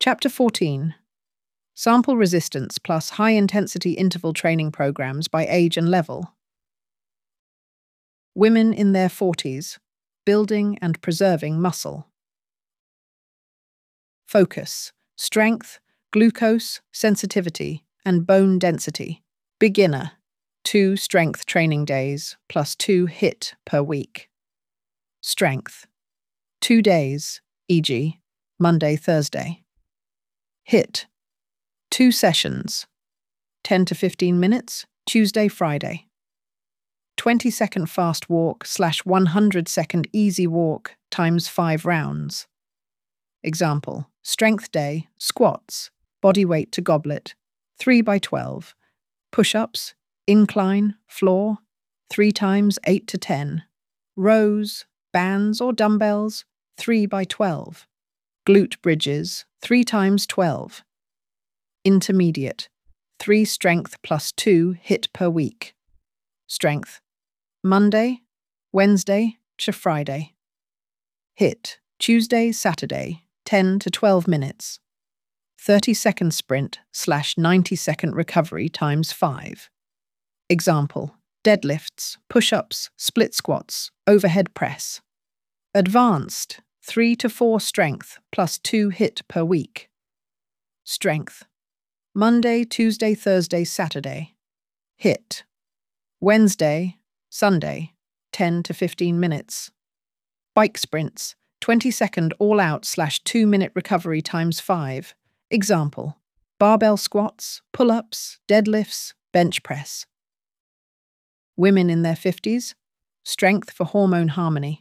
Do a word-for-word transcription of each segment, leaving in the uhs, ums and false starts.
Chapter fourteen. Sample resistance plus high-intensity interval training programs by age and level. Women in their forties, building and preserving muscle. Focus, strength, glucose, sensitivity, and bone density. Beginner, two strength training days plus two HIIT per week. Strength, two days, for example, Monday, Thursday. HIIT, two sessions, ten to fifteen minutes, Tuesday, Friday. twenty second fast walk slash one hundred second easy walk times five rounds. Example, strength day, squats, body weight to goblet, three by twelve, push-ups, incline, floor, three times eight to ten, rows, bands or dumbbells, three by twelve, glute bridges, three times twelve, intermediate, three strength plus two HIIT per week. Strength, Monday, Wednesday to Friday. HIIT, Tuesday, Saturday, ten to twelve minutes. thirty second sprint slash ninety second recovery times five. Example, deadlifts, push-ups, split squats, overhead press. Advanced, three to four strength plus two HIIT per week. Strength, Monday, Tuesday, Thursday, Saturday. HIIT, Wednesday, Sunday, ten to fifteen minutes. Bike sprints, twenty second all-out slash two minute recovery times five. Example, barbell squats, pull-ups, deadlifts, bench press. Women in their fifties, strength for hormone harmony.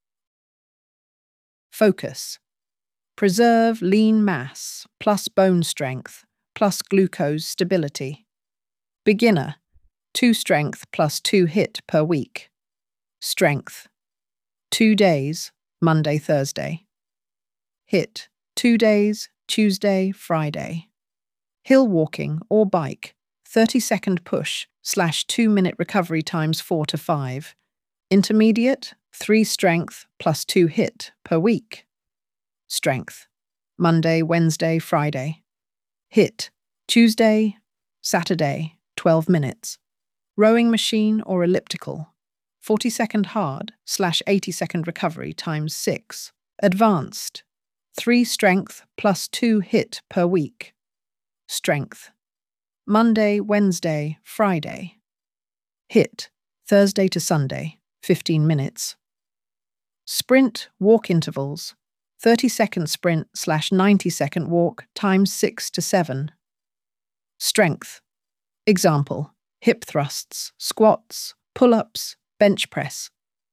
Focus, preserve lean mass plus bone strength plus glucose stability. Beginner, two strength plus two HIIT per week. Strength, two days, Monday, Thursday. HIIT, two days, Tuesday, Friday. Hill walking or bike, thirty second push slash two minute recovery times four to five. Intermediate, three strength plus two HIIT per week. Strength, Monday, Wednesday, Friday. HIIT, Tuesday, Saturday, twelve minutes. Rowing machine or elliptical, forty second hard slash eighty second recovery times six. Advanced, three strength plus two HIIT per week. Strength, Monday, Wednesday, Friday. HIIT, Thursday to Sunday, fifteen minutes. Sprint walk intervals, thirty second sprint slash ninety second walk times six to seven. Strength, example, hip thrusts, squats, pull-ups, bench press.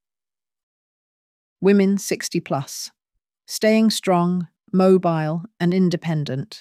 Women sixty plus, staying strong, mobile and independent.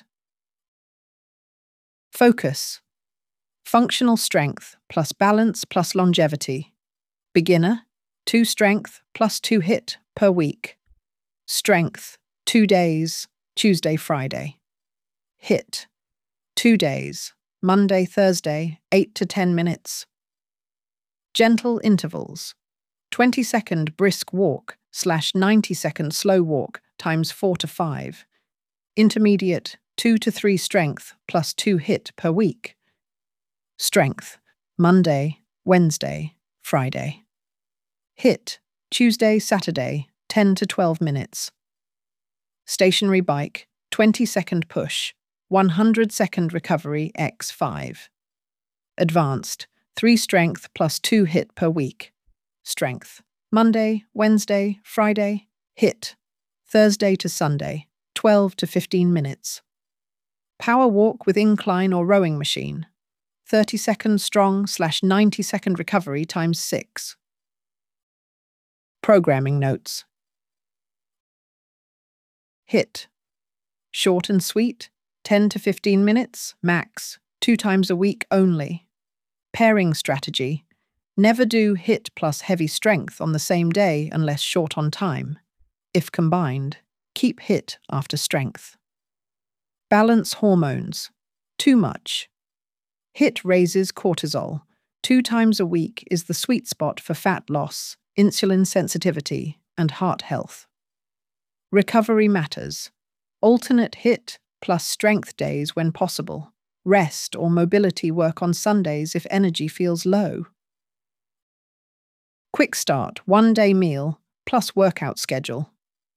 Focus, functional strength plus balance plus longevity. Beginner, two strength plus two HIIT per week. Strength, two days, Tuesday, Friday. HIIT, two days, Monday, Thursday, eight to ten minutes. Gentle intervals, twenty second brisk walk slash ninety second slow walk times four to five. Intermediate, two to three strength plus two HIIT per week. Strength, Monday, Wednesday, Friday. HIIT, Tuesday, Saturday, ten to twelve minutes. Stationary bike, twenty second push, one hundred second recovery by five. Advanced, three strength plus two HIIT per week. Strength, Monday, Wednesday, Friday. HIIT, Thursday to Sunday, twelve to fifteen minutes. Power walk with incline or rowing machine, thirty second strong slash ninety second recovery times six. Programming notes. HIIT, short and sweet, ten to fifteen minutes, max, two times a week only. Pairing strategy, never do HIIT plus heavy strength on the same day unless short on time. If combined, keep HIIT after strength. Balance hormones, too much. HIIT raises cortisol, two times a week is the sweet spot for fat loss, insulin sensitivity, and heart health. Recovery matters. Alternate HIIT plus strength days when possible. Rest or mobility work on Sundays if energy feels low. Quick start, one-day meal, plus workout schedule.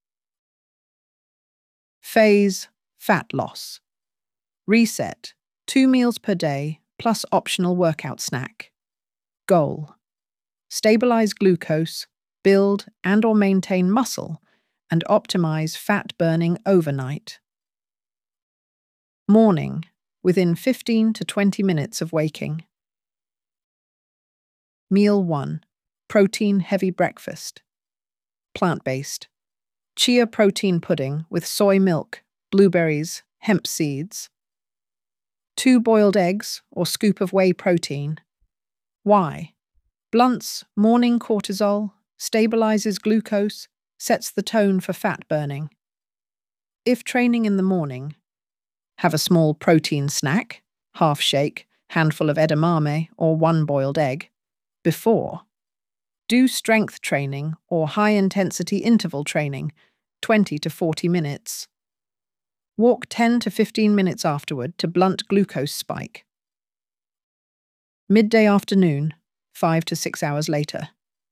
Phase, fat loss. Reset, two meals per day, plus optional workout snack. Goal, stabilize glucose, build and or maintain muscle, and optimize fat burning overnight. Morning, within fifteen to twenty minutes of waking. Meal one, protein-heavy breakfast. Plant-based. Chia protein pudding with soy milk, blueberries, hemp seeds. Two boiled eggs or scoop of whey protein. Why? Blunts morning cortisol, stabilizes glucose, sets the tone for fat burning. If training in the morning, have a small protein snack, half shake, handful of edamame or one boiled egg. Before, do strength training or high-intensity interval training, twenty to forty minutes. Walk ten to fifteen minutes afterward to blunt glucose spike. Midday afternoon, five to six hours later.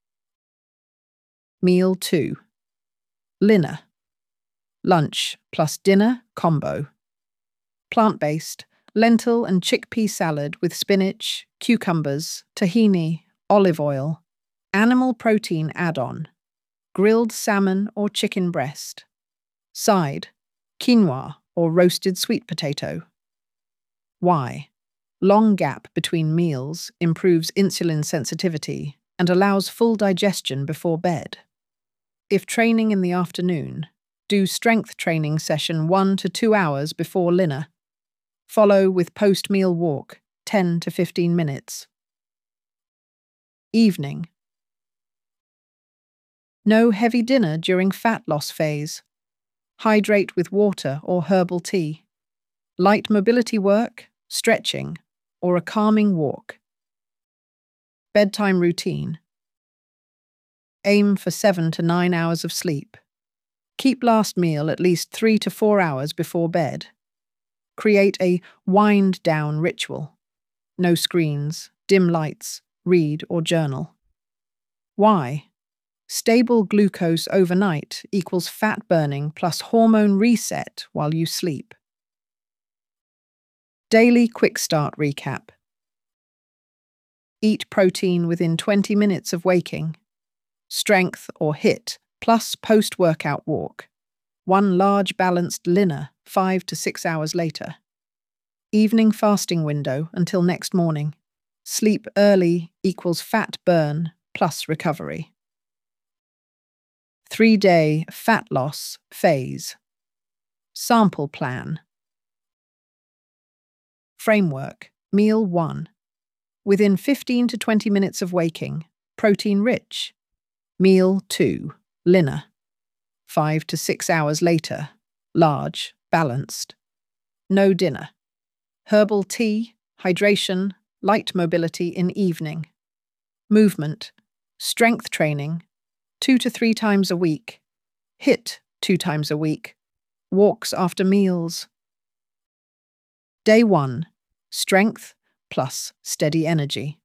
Meal two. Linner. Lunch plus dinner combo. Plant-based, lentil and chickpea salad with spinach, cucumbers, tahini, olive oil. Animal protein add-on. Grilled salmon or chicken breast. Side, quinoa or roasted sweet potato. Why? Long gap between meals improves insulin sensitivity and allows full digestion before bed. If training in the afternoon, do strength training session one to two hours before dinner. Follow with post-meal walk, ten to fifteen minutes. Evening. No heavy dinner during fat loss phase. Hydrate with water or herbal tea. Light mobility work, stretching, or a calming walk. Bedtime routine. Aim for seven to nine hours of sleep. Keep last meal at least three to four hours before bed. Create a wind-down ritual. No screens, dim lights, read or journal. Why? Stable glucose overnight equals fat burning plus hormone reset while you sleep. Daily quick start recap. Eat protein within twenty minutes of waking. Strength or HIIT plus post-workout walk. One large balanced dinner five to six hours later. Evening fasting window until next morning. Sleep early equals fat burn plus recovery. Three-day fat loss phase. Sample plan. Framework. Meal one. Within fifteen to twenty minutes of waking, protein-rich. Meal two. Dinner. Five to six hours later, large, balanced. No dinner. Herbal tea, hydration, light mobility in evening. Movement. Strength training. Two to three times a week. HIIT two times a week. Walks after meals. Day one. Strength plus steady energy.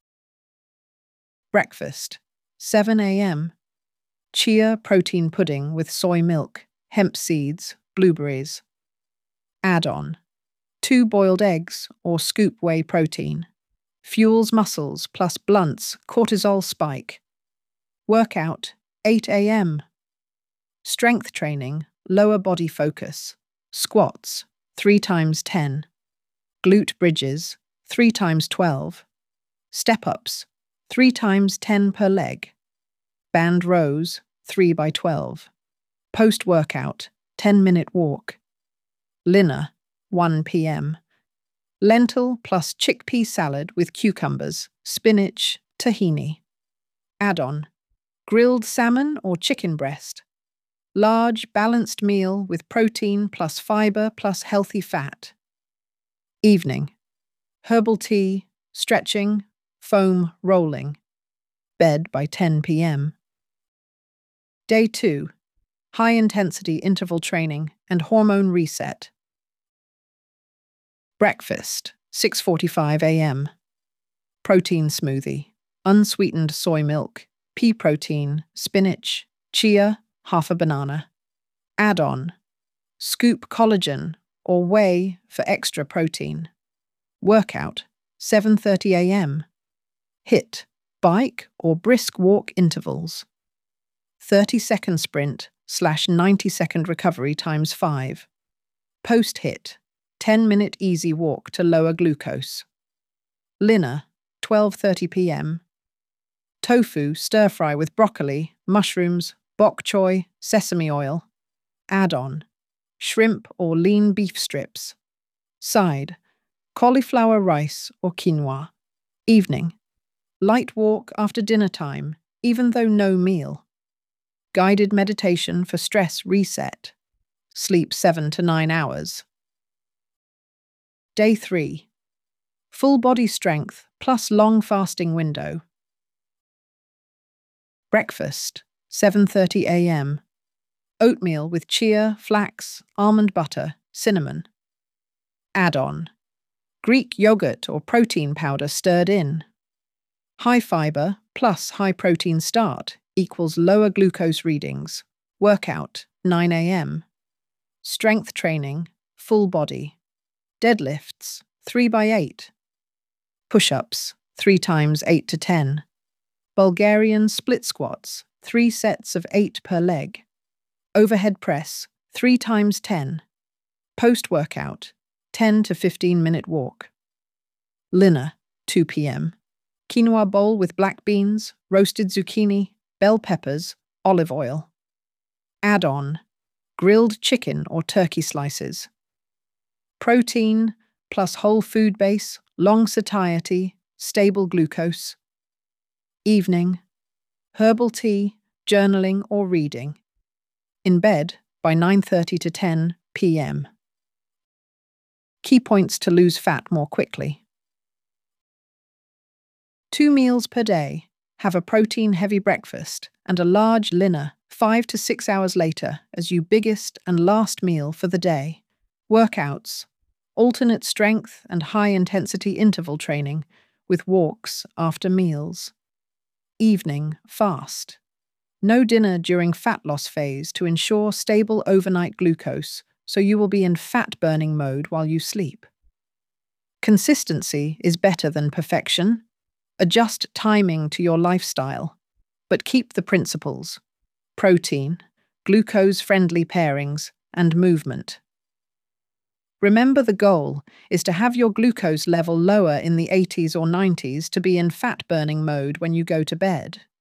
Breakfast. seven a m Chia protein pudding with soy milk, hemp seeds, blueberries. Add-on. Two boiled eggs or scoop whey protein. Fuels muscles plus blunts cortisol spike. Workout, eight a m Strength training, lower body focus. Squats, three times ten. Glute bridges, three times twelve. Step-ups, three times ten per leg. Band rows, three by twelve. Post-workout, ten-minute walk. Dinner, one p m Lentil plus chickpea salad with cucumbers, spinach, tahini. Add-on. Grilled salmon or chicken breast. Large, balanced meal with protein plus fiber plus healthy fat. Evening. Herbal tea, stretching, foam rolling. Bed by ten p m Day two. High-intensity interval training and hormone reset. Breakfast, six forty-five a m Protein smoothie, unsweetened soy milk, pea protein, spinach, chia, half a banana. Add-on, scoop collagen or whey for extra protein. Workout, seven thirty a m HIIT, bike or brisk walk intervals. thirty second sprint slash ninety second recovery times five. Post-HIIT, ten minute easy walk to lower glucose. Dinner, twelve thirty p m Tofu stir-fry with broccoli, mushrooms, bok choy, sesame oil. Add-on, shrimp or lean beef strips. Side, cauliflower rice or quinoa. Evening, light walk after dinner time, even though no meal. Guided meditation for stress reset. Sleep seven to nine hours. Day three. Full body strength plus long fasting window. Breakfast, seven thirty a m Oatmeal with chia, flax, almond butter, cinnamon. Add-on, Greek yogurt or protein powder stirred in. High fiber plus high protein start equals lower glucose readings. Workout, nine a m Strength training, full body. Deadlifts, three by eight. Push-ups, three times eight to ten. Bulgarian split squats, three sets of eight per leg. Overhead press, three times ten. Post-workout, ten to fifteen minute walk. Dinner, two p m Quinoa bowl with black beans, roasted zucchini, bell peppers, olive oil. Add-on, grilled chicken or turkey slices. Protein plus whole food base, long satiety, stable glucose. Evening, herbal tea, journaling or reading. In bed by nine thirty to ten p m Key points to lose fat more quickly. Two meals per day. Have a protein-heavy breakfast and a large dinner five to six hours later as your biggest and last meal for the day. Workouts, alternate strength and high-intensity interval training with walks after meals. Evening, fast. No dinner during fat loss phase to ensure stable overnight glucose, so you will be in fat-burning mode while you sleep. Consistency is better than perfection. Adjust timing to your lifestyle, but keep the principles: protein, glucose-friendly pairings, and movement. Remember, the goal is to have your glucose level lower in the eighties or nineties to be in fat-burning mode when you go to bed.